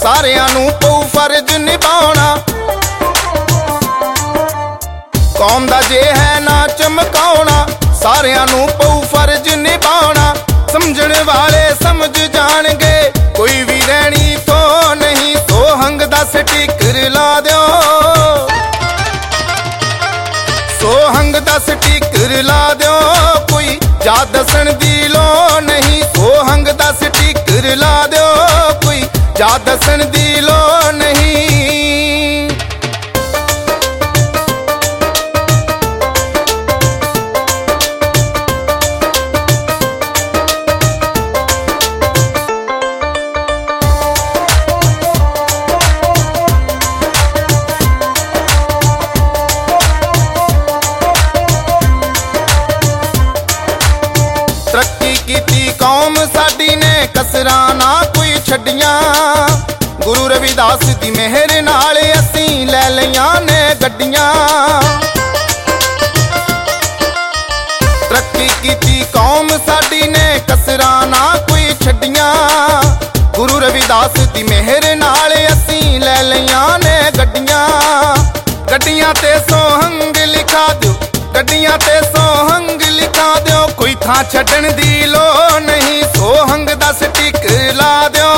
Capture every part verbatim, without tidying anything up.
ਸਾਰਿਆਂ ਨੂੰ ਪਊ ਫਰਜ਼ ਨਿਭਾਉਣਾ। ਕੌਮ ਦਾ ਜੇ ਹੈ ਨਾ ਚਮਕਾਉਣਾ, ਸਾਰਿਆਂ ਨੂੰ ਪਊ ਫਰਜ਼ ਨਿਭਾਉਣਾ। ਸਮਝਣ ਵਾਲੇ ਸਮਝ ਜਾਣਗੇ, ਕੋਈ ਵੀ ਰਹਿਣੀ ਤੋਂ ਨਹੀਂ। ਸੋਹੰਗ ਦਾ ਸਟੀਕਰ ਲਾ ਦਿਓ, ਸੋਹੰਗ ਦਾ ਸਟੀਕਰ ਲਾ ਦਿਓ, ਕੋਈ ਜਾ ਦੱਸਣ ਦੀ ਲੋੜ ਨਹੀਂ। ਸੋਹੰਗ ਦਾ ਸਟੀਕਰ ਲਾ ਦਿਓ, ਕੋਈ ਜਾ ਦੱਸਣ ਦੀ ਲੋੜ ਨਹੀਂ। ਤਰੱਕੀ ਕੀਤੀ ਕੌਮ ਸਾਡੀ ਨੇ, ਕਸਰਾਂ ਨਾ ਕੋਈ ਛੱਡੀਆਂ। ਗੁਰੂ ਰਵਿਦਾਸ ਦੀ ਮਿਹਰ ਨਾਲ ਅਸੀਂ ਲੈ ਲਈਆਂ ਨੇ ਗੱਡੀਆਂ। ਤਰੱਕੀ ਕੀਤੀ ਕੌਮ ਸਾਡੀ ਨੇ, ਕਸਰਾਂ ਨਾ ਕੋਈ ਛੱਡੀਆਂ। ਗੁਰੂ ਰਵਿਦਾਸ ਦੀ ਮਿਹਰ ਨਾਲ ਅਸੀਂ ਲੈ ਲਈਆਂ ਨੇ ਗੱਡੀਆਂ। ਗੱਡੀਆਂ ਤੇ ਸੋਹੰਗ ਲਿਖਾ ਦਿਓ, ਗੱਡੀਆਂ ਤੇ ਸੋਹੰਗ ਲਿਖਾ ਦਿਓ, ਕੋਈ ਥਾਂ ਛੱਡਣ ਦੀ ਲੋੜ ਨਹੀਂ। ਸੋਹੰਗ ਦਾ ਸਟੀਕਰ ਲਾ ਦਿਓ,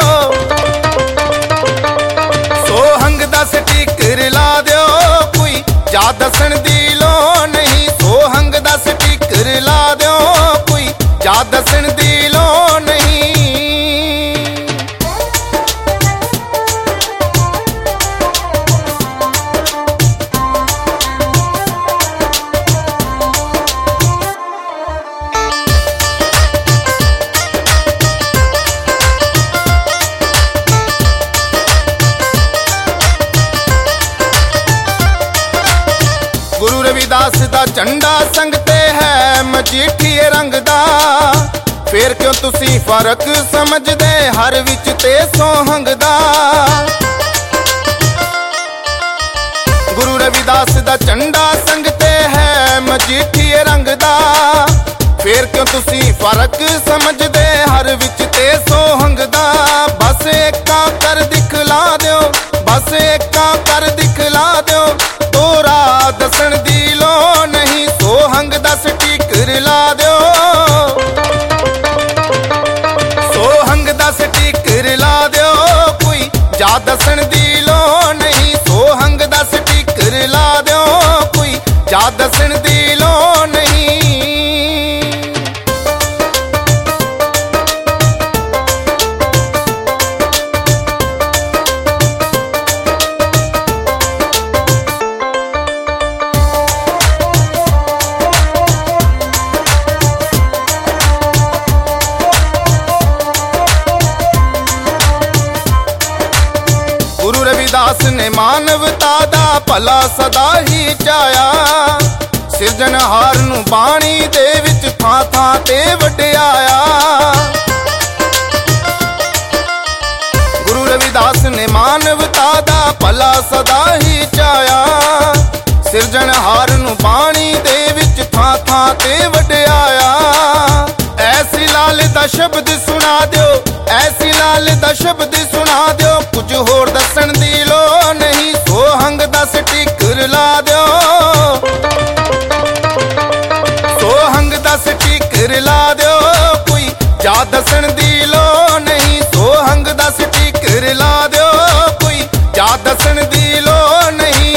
ਸੋਹੰਗ ਦਾ ਸਟੀਕਰ ਲਾ ਦਿਓ, ਕੋਈ ਜਾ ਦੱਸਣ ਦੀ ਲੋੜ ਨਹੀਂ। ਸੋਹੰਗ ਦਾ ਸਟੀਕਰ ਲਾ ਦਿਓ, ਕੋਈ ਜਾ ਦੱਸਣ ਦੀ ਲੋੜ ਨਹੀਂ। ਗੁਰੂ ਰਵਿਦਾਸ ਦਾ ਝੰਡਾ ਸੰਗ ਤੇ ਹੈ ਮਜੀਠੀਏ ਰੰਗ ਦਾ। ਫੇਰ ਕਿਉਂ ਤੁਸੀਂ ਫਰਕ ਸਮਝਦੇ ਹਰ ਵਿੱਚ ਤੇ ਸੋਹੰਗ ਦਾ। ਗੁਰੂ ਰਵਿਦਾਸ ਦਾ ਝੰਡਾ ਸੰਗ ਤੇ ਹੈ ਮਜੀਠੀਏ ਰੰਗ ਦਾ। ਫੇਰ ਕਿਉਂ ਤੁਸੀਂ ਫਰਕ ਸਮਝਦੇ ਹਰ ਵਿੱਚ ਤੇ ਸੋਹੰਗ ਦਾ। ਬਸ ਏਕਾ ਕਰ ਦਿਖਲਾ ਦਿਓ, ਬਸ ਏਕਾ ਕਰ ਦਿਖਲਾ ਦਿਓ, ਤੋਰਾ ਦੱਸਣ ਦੀ ਲੋੜ ਨਹੀਂ। ਸੋਹੰਗ ਦਾ ਸਟੀਕਰ ਲਾ ਦਿਓ, ਸੋਹੰਗ ਦਾ ਸਟੀਕਰ ਲਾ ਦਿਓ, ਕੋਈ ਜਾ ਦੱਸਣ ਦੀ ਲੋੜ ਨਹੀਂ। ਸੋਹੰਗ ਦਾ ਸਟੀਕਰ ਲਾ ਦਿਓ, ਕੋਈ ਜਾ ਦੱਸਣ ਦੀ ਲੋੜ ਨਹੀਂ। ਗੁਰੂ ਰਵਿਦਾਸ ਨੇ ਮਾਨਵਤਾ ਦਾ ਭਲਾ ਸਦਾ ਹੀ ਚਾਹਿਆ। ਸਿਰਜਣਹਾਰ ਨੂੰ ਬਾਣੀ ਦੇ ਵਿੱਚ ਥਾਂ ਥਾਂ ਤੇ ਵਡਿਆਇਆ। ਗੁਰੂ ਰਵਿਦਾਸ ਨੇ ਮਾਨਵਤਾ ਦਾ ਭਲਾ ਸਦਾ ਹੀ ਚਾਹਿਆ। ਸਿਰਜਣਹਾਰ ਨੂੰ ਬਾਣੀ ਦੇ ਵਿੱਚ ਥਾਂ ਥਾਂ ਤੇ ਵਡਿਆਇਆ। ਐਸੀ ਲਾਲ ਦਾ ਸ਼ਬਦ ਸੁਣਾ ਦਿਓ, ਐਸੀ ਲਾਲ ਦਾ ਸ਼ਬਦ ਸੁਣਾ ਦਿਓ, ਕੁਝ ਹੋਰ ਦੱਸਣ ਦੀ ਲੋੜ ਨਹੀਂ। ਸੋਹੰਗ ਦਾ ਸਟੀਕਰ ਲਾ ਦਿਓ, ਸੋਹੰਗ ਦਾ ਸਟੀਕਰ ਲਾ ਦਿਓ, ਕੋਈ ਜਾ ਦੱਸਣ ਦੀ ਲੋੜ ਨਹੀਂ। ਸੋਹੰਗ ਦਾ ਸਟੀਕਰ ਲਾ ਦਿਓ, ਕੋਈ ਜਾ ਦੱਸਣ ਦੀ ਲੋੜ ਨਹੀਂ।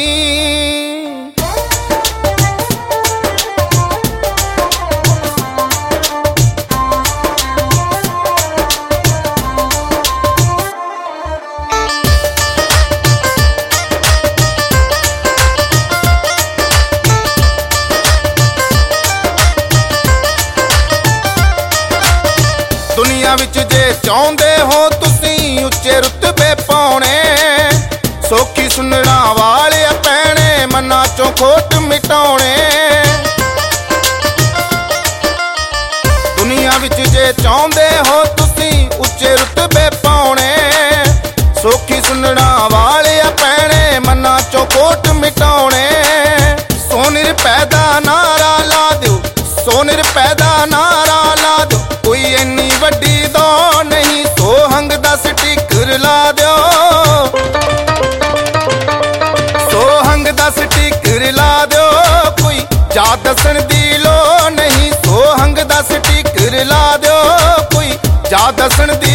ਦੁਨੀਆ ਵਿੱਚ ਜੇ ਚਾਹੁੰਦੇ ਹੋ ਤੁਸੀਂ ਉੱਚੇ ਰੁਤਬੇ ਪਾਉਣੇ, ਸੋਖੀ ਸੁਣਨਾ ਵਾਲੇ ਪੈਣੇ ਮਨਾਂ ਚੋਂ ਖੋਟ ਮਿਟਾਉਣੇ। ਦੁਨੀਆ ਵਿੱਚ ਜੇ ਚਾਹੁੰਦੇ ਹੋ ਤੁਸੀਂ ਉੱਚੇ ਰੁਤਬੇ ਪਾਉਣੇ, ਸੋਖੀ ਸੁਣਨਾ ਵਾਲੇ ਪੈਣੇ ਮਨਾਂ ਚੋਂ ਖੋਟ ਮਿਟਾਉਣੇ। ਸੋਨਿਰ ਪੈਦਾ ਨਾਰਾ ਲਾ ਦਿਓ, ਸੋਨਿਰ ਪੈਦਾ ਨਾਰਾ ਲਾ ਦਿਓ, ਕੋਈ ਇੰਨੀ ਵੱਡੀ ਦੌੜ ਨਹੀਂ। ਸੋਹੰਗ ਦਾ ਸਟੀਕਰ ਸਟicker ਲਾ ਦਿਓ, ਸੋਹੰਗ ਦਾ ਸਟicker ਲਾ ਦਿਓ, ਕੋਈ ਜਾ ਦੱਸਣ ਦੀ ਲੋੜ ਨਹੀਂ। ਸੋਹੰਗ ਦਾ ਸਟicker ਲਾ ਦਿਓ, ਕੋਈ ਜਾ ਦੱਸਣ ਦੀ